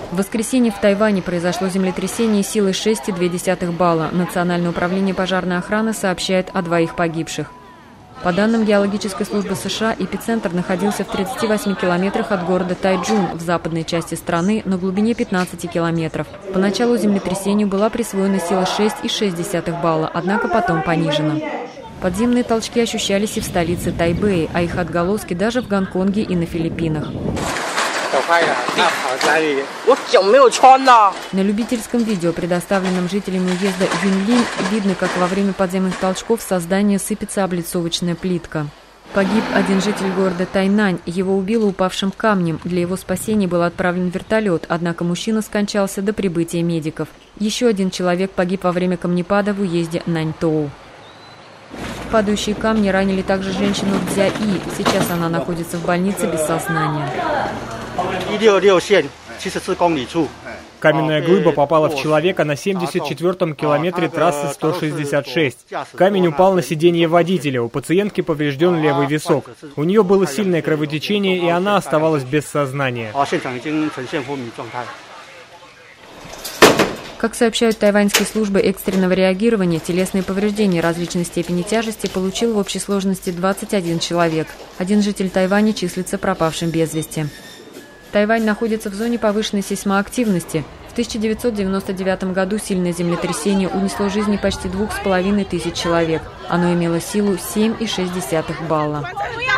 В воскресенье в Тайване произошло землетрясение силой 6,2 балла. Национальное управление пожарной охраны сообщает о 2 погибших. По данным Геологической службы США, эпицентр находился в 38 километрах от города Тайчжун в западной части страны на глубине 15 километров. Поначалу землетрясению была присвоена сила 6,6 балла, однако потом понижена. Подземные толчки ощущались и в столице Тайбэя, а их отголоски даже в Гонконге и на Филиппинах. На любительском видео, предоставленном жителями уезда Юньлинь, видно, как во время подземных толчков со здания сыпется облицовочная плитка. Погиб один житель города Тайнань. Его убило упавшим камнем. Для его спасения был отправлен вертолет, однако мужчина скончался до прибытия медиков. Еще один человек погиб во время камнепада в уезде Наньтоу. Падающие камни ранили также женщину Цзя И. Сейчас она находится в больнице без сознания. Каменная глыба попала в человека на 74-м километре трассы 166. Камень упал на сиденье водителя. У пациентки поврежден левый висок. У нее было сильное кровотечение, и она оставалась без сознания. Как сообщают тайваньские службы экстренного реагирования, телесные повреждения различной степени тяжести получил в общей сложности 21 человек. Один житель Тайваня числится пропавшим без вести. Тайвань находится в зоне повышенной сейсмоактивности. В 1999 году сильное землетрясение унесло жизни почти 2500 человек. Оно имело силу 7,6 балла.